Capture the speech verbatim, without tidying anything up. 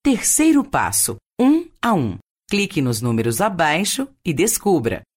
Terceiro passo, um a um. Clique nos números abaixo e descubra.